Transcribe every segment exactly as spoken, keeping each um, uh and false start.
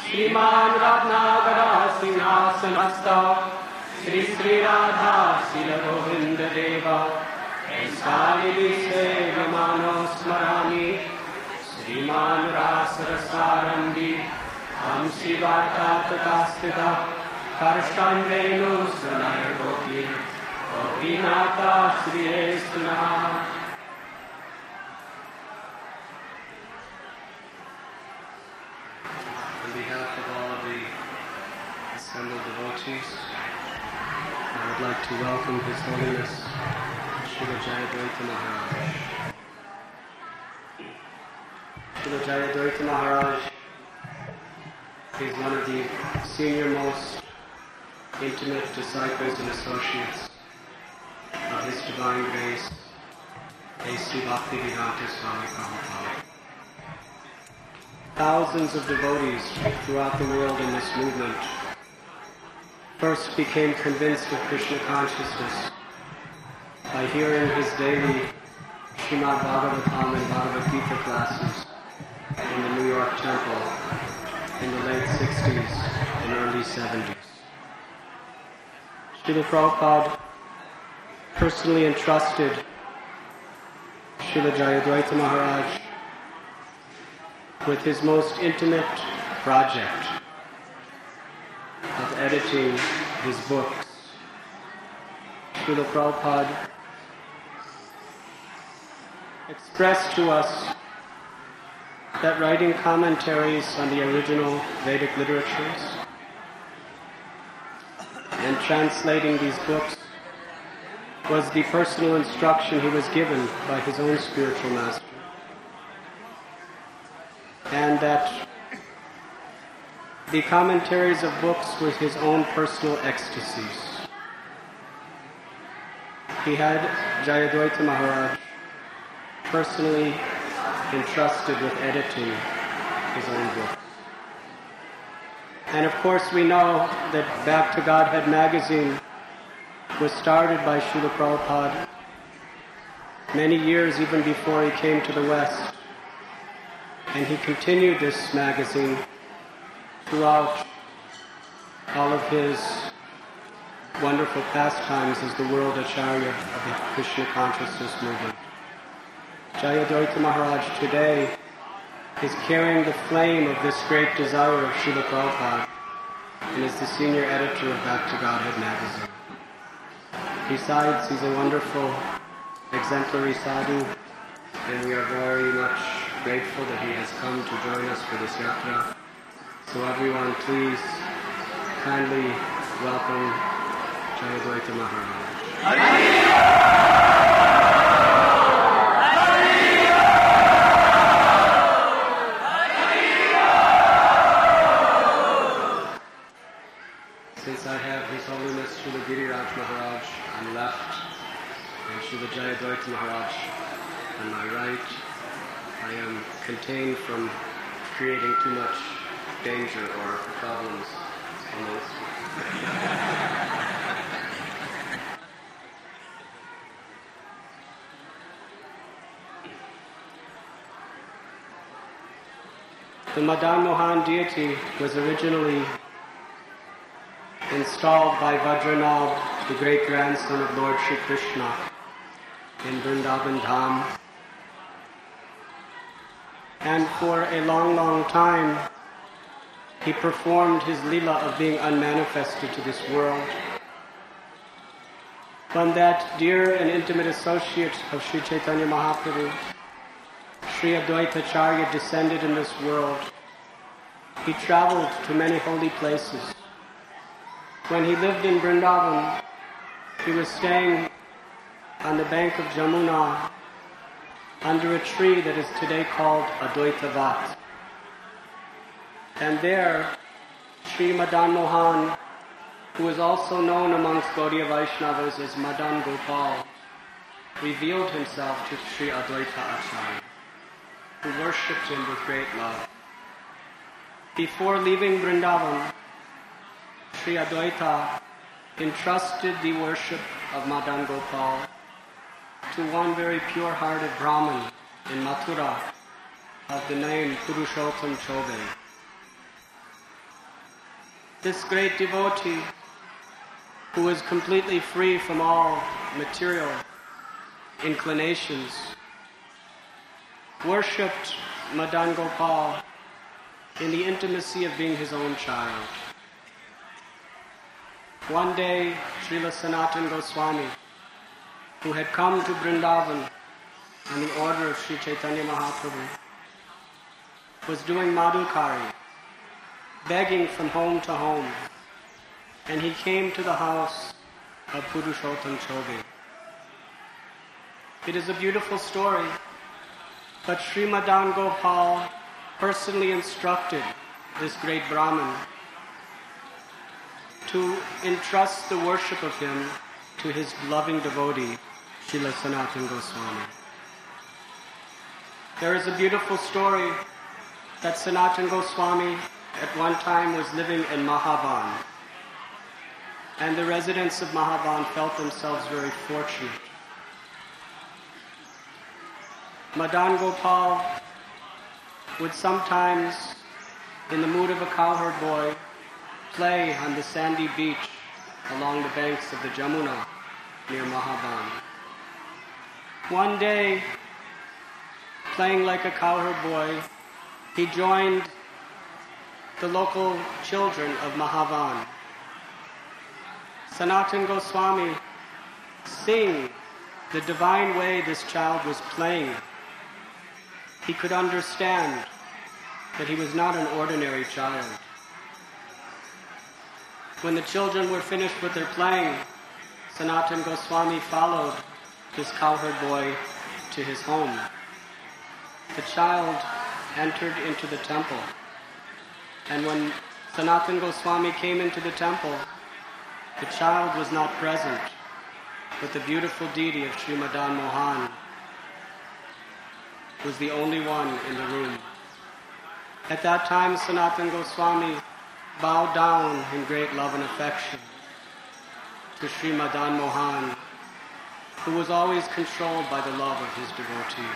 Sriman Ratnagara Singhasanasta Sri Sri Radha Sila Govinda Deva Eskalidise Ramano Smarami Sriman Rasarasarambi Hamsi Vata Tatastita Karshtanvenu Sanaya Gopi Gopinata Sri Esuna. On behalf of all of the assembled devotees, I would like to welcome His Holiness Srila Jayadvaita Maharaj. Srila Jayadvaita Maharaj is one of the senior most intimate disciples and associates of His Divine Grace, A C Bhaktivedanta Swami Prabhupada. Thousands of devotees throughout the world in this movement first became convinced of Krishna consciousness by hearing his daily Srimad Bhagavatam and Bhagavad Gita classes in the New York Temple in the late sixties and early seventies. Srila Prabhupada personally entrusted Srila Jayadvaita Maharaj with his most intimate project of editing his books. Srila Prabhupada expressed to us that writing commentaries on the original Vedic literatures and translating these books was the personal instruction he was given by his own spiritual master, and that the commentaries of books were his own personal ecstasies. He had Jayadvaita Maharaj personally entrusted with editing his own books. And of course we know that Back to Godhead magazine was started by Srila Prabhupada many years even before he came to the West. And he continued this magazine throughout all of his wonderful pastimes as the world Acharya of the Krishna consciousness movement. Jayadvaita Maharaj today is carrying the flame of this great desire of Srila Prabhupada and is the senior editor of Back to Godhead magazine. Besides, he's a wonderful, exemplary sadhu, and we are very much grateful that he has come to join us for this yatra. So everyone, please kindly welcome Jayadvaita Maharaj. Since I have His Holiness Srila Giriraj Maharaj on the left and Srila Jayadvaita Maharaj on my right, I am contained from creating too much danger or problems on this. The Madan Mohan deity was originally installed by Vajranabh, the great grandson of Lord Shri Krishna, in Vrindavan Dham. And for a long, long time, he performed his lila of being unmanifested to this world. When that dear and intimate associate of Sri Chaitanya Mahaprabhu, Sri Advaita Acharya, descended in this world, he traveled to many holy places. When he lived in Vrindavan, he was staying on the bank of Jamuna under a tree that is today called Advaita Vat. And there, Sri Madan Mohan, who is also known amongst Gaudiya Vaishnavas as Madan Gopal, revealed himself to Sri Advaita Acharya, who worshipped him with great love. Before leaving Vrindavan, Sri Advaita entrusted the worship of Madan Gopal to one very pure-hearted Brahmin in Mathura of the name Purushottam Chobe. This great devotee, who was completely free from all material inclinations, worshipped Madan Gopal in the intimacy of being his own child. One day, Srila Sanatana Goswami, who had come to Vrindavan on the order of Sri Chaitanya Mahaprabhu, was doing Madhukari, begging from home to home, and he came to the house of Purushottam Chobe. It is a beautiful story, but Sri Madan Gopal personally instructed this great Brahmin to entrust the worship of him to his loving devotee, Srila Sanatana Goswami. There is a beautiful story that Sanatana Goswami at one time was living in Mahavan, and the residents of Mahavan felt themselves very fortunate. Madan Gopal would sometimes, in the mood of a cowherd boy, play on the sandy beach along the banks of the Jamuna near Mahaban. One day, playing like a cowherd boy, he joined the local children of Mahavan. Sanatana Goswami, seeing the divine way this child was playing, he could understand that he was not an ordinary child. When the children were finished with their playing, Sanatana Goswami followed this cowherd boy to his home. The child entered into the temple, and when Sanatana Goswami came into the temple, the child was not present, but the beautiful deity of Sri Madan Mohan was the only one in the room. At that time, Sanatana Goswami bowed down in great love and affection to Sri Madan Mohan, who was always controlled by the love of his devotee.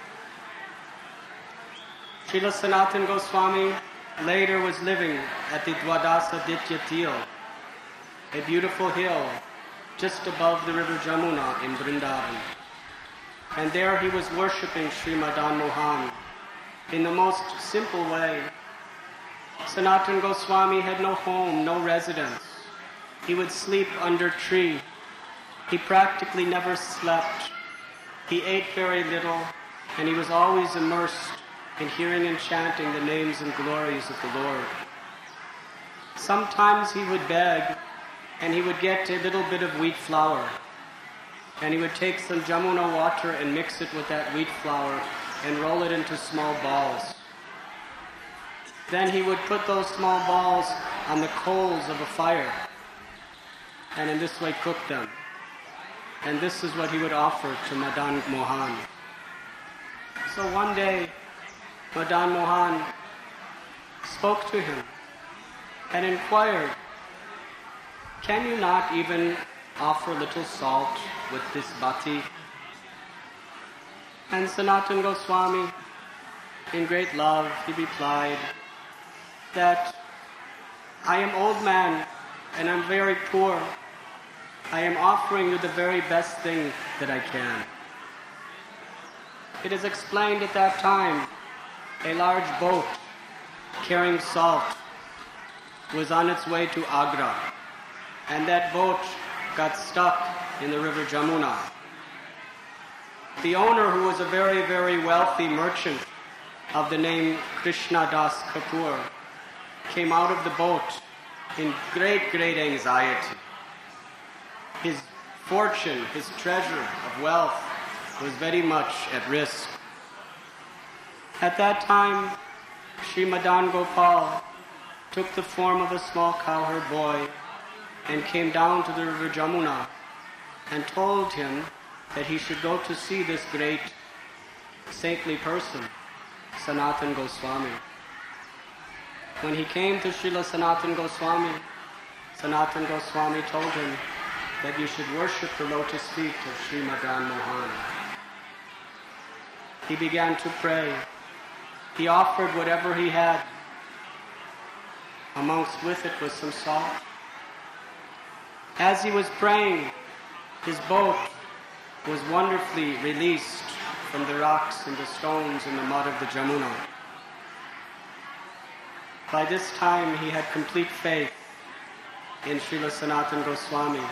Srila Sanatana Goswami later was living at the Dwadasa Ditya Til, a beautiful hill just above the river Jamuna in Vrindavan. And there he was worshipping Sri Madan Mohan in the most simple way. Sanatana Goswami had no home, no residence. He would sleep under a tree. He practically never slept. He ate very little, and he was always immersed in hearing and chanting the names and glories of the Lord. Sometimes he would beg, and he would get a little bit of wheat flour, and he would take some Jamuna water and mix it with that wheat flour and roll it into small balls. Then he would put those small balls on the coals of a fire, and in this way cook them. And this is what he would offer to Madan Mohan. So one day, Madan Mohan spoke to him and inquired, "Can you not even offer little salt with this bati?" And Sanatana Goswami, in great love, he replied that, "I am old man and I'm very poor. I am offering you the very best thing that I can." It is explained at that time, a large boat carrying salt was on its way to Agra, and that boat got stuck in the river Jamuna. The owner, who was a very, very wealthy merchant of the name Krishna Das Kapoor, came out of the boat in great, great anxiety. His fortune, his treasure of wealth was very much at risk. At that time, Sri Madan Gopal took the form of a small cowherd boy and came down to the river Jamuna and told him that he should go to see this great saintly person, Sanatana Goswami. When he came to Srila Sanatana Goswami, Sanatana Goswami told him that you should worship the lotus feet of Sri Madan Mohan. He began to pray. He offered whatever he had. Amongst with it was some salt. As he was praying, his boat was wonderfully released from the rocks and the stones and the mud of the Jamuna. By this time, he had complete faith in Srila Sanatana Goswami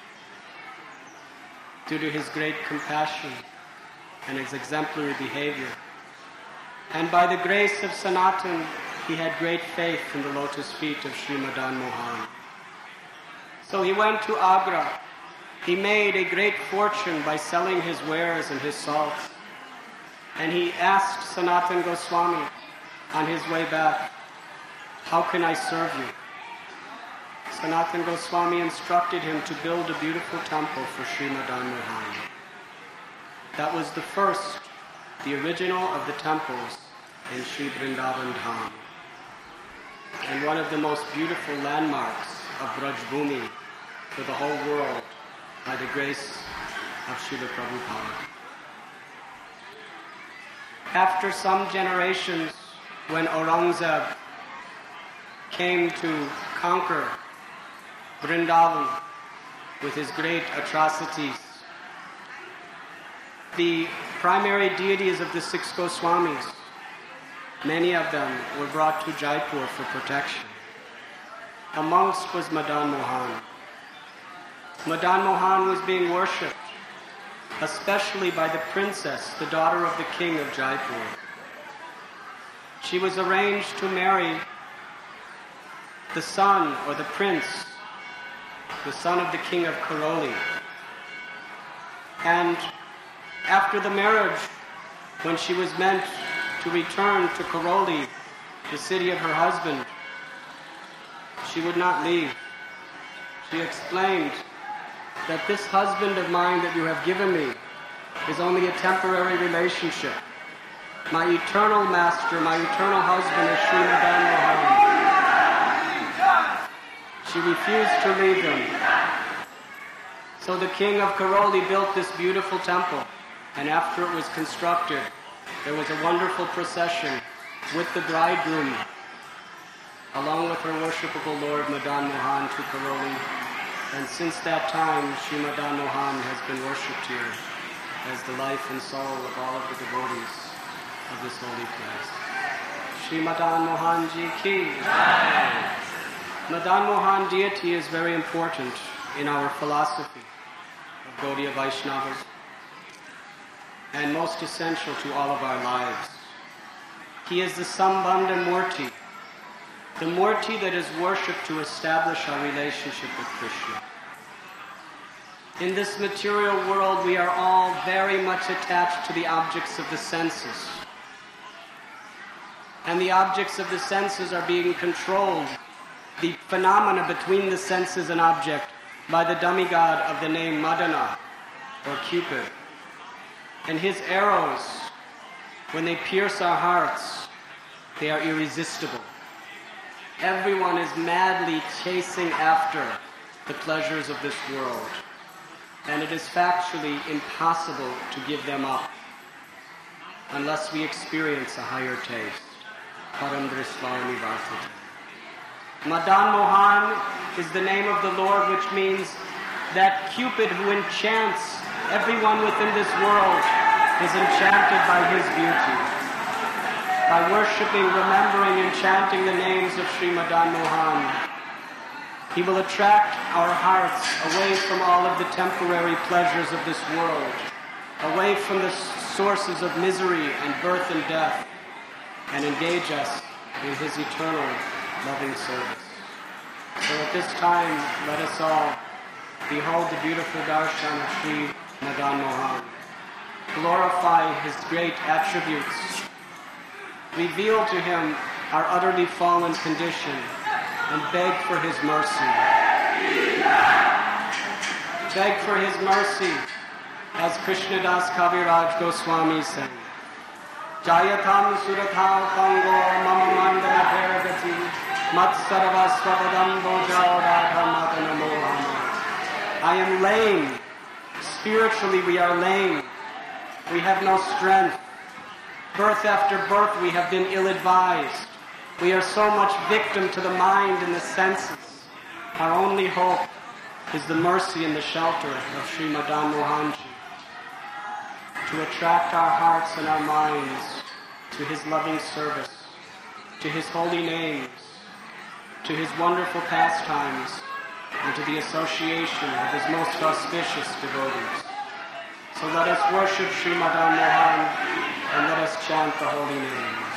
due to his great compassion and his exemplary behavior. And by the grace of Sanatan, he had great faith in the lotus feet of Sri Madan Mohan. So he went to Agra. He made a great fortune by selling his wares and his salts. And he asked Sanatana Goswami on his way back, "How can I serve you?" Sanatana Goswami instructed him to build a beautiful temple for Sri Madan Mohan. That was the first, the original of the temples in Sri Vrindavan Dham, and one of the most beautiful landmarks of Braj Bhumi for the whole world by the grace of Srila Prabhupada. After some generations, when Aurangzeb came to conquer Vrindavan with his great atrocities, the primary deities of the six Goswamis, many of them were brought to Jaipur for protection. Amongst was Madan Mohan. Madan Mohan was being worshipped, especially by the princess, the daughter of the king of Jaipur. She was arranged to marry the son or the prince, the son of the king of Karoli. And after the marriage, when she was meant to return to Karoli, the city of her husband, she would not leave. She explained that this husband of mine that you have given me is only a temporary relationship. My eternal master, my eternal husband is Sri Madan Mohan. She refused to leave him. So the king of Karoli built this beautiful temple, and after it was constructed, there was a wonderful procession with the bridegroom, along with her worshipable Lord Madan Mohan, to Karoli. And since that time, Sri Madan Mohan has been worshipped here as the life and soul of all of the devotees of this holy place. Sri Madan Mohan Ji ki. Madan Mohan deity is very important in our philosophy of Gaudiya Vaishnavas and most essential to all of our lives. He is the Sambandha Murti, the Murti that is worshipped to establish our relationship with Krishna. In this material world, we are all very much attached to the objects of the senses. And the objects of the senses are being controlled, the phenomena between the senses and object, by the demigod of the name Madana, or Cupid. And his arrows, when they pierce our hearts, they are irresistible. Everyone is madly chasing after the pleasures of this world, and it is factually impossible to give them up unless we experience a higher taste. Param Drisvani Vasati. Madan Mohan is the name of the Lord, which means that Cupid who enchants everyone within this world is enchanted by his beauty. By worshipping, remembering, and chanting the names of Sri Madan Mohan, he will attract our hearts away from all of the temporary pleasures of this world, away from the sources of misery and birth and death, and engage us in his eternal loving service. So at this time, let us all behold the beautiful darshan of Sri Madan Mohan, glorify his great attributes, reveal to him our utterly fallen condition, and beg for his mercy. Beg for his mercy, as Krishnadas Kaviraj Goswami said, Jayatam Suratham Pango Mama Mandana Bharagati Mat Sarva Swapadam Bojao Radha Madana Mohana. I am lame. Spiritually we are lame. We have no strength. Birth after birth we have been ill-advised. We are so much victim to the mind and the senses. Our only hope is the mercy and the shelter of Sri Madan Mohanji, to attract our hearts and our minds to his loving service, to his holy names, to his wonderful pastimes, and to the association of his most auspicious devotees. So let us worship Sri Madan Mohan and let us chant the holy name.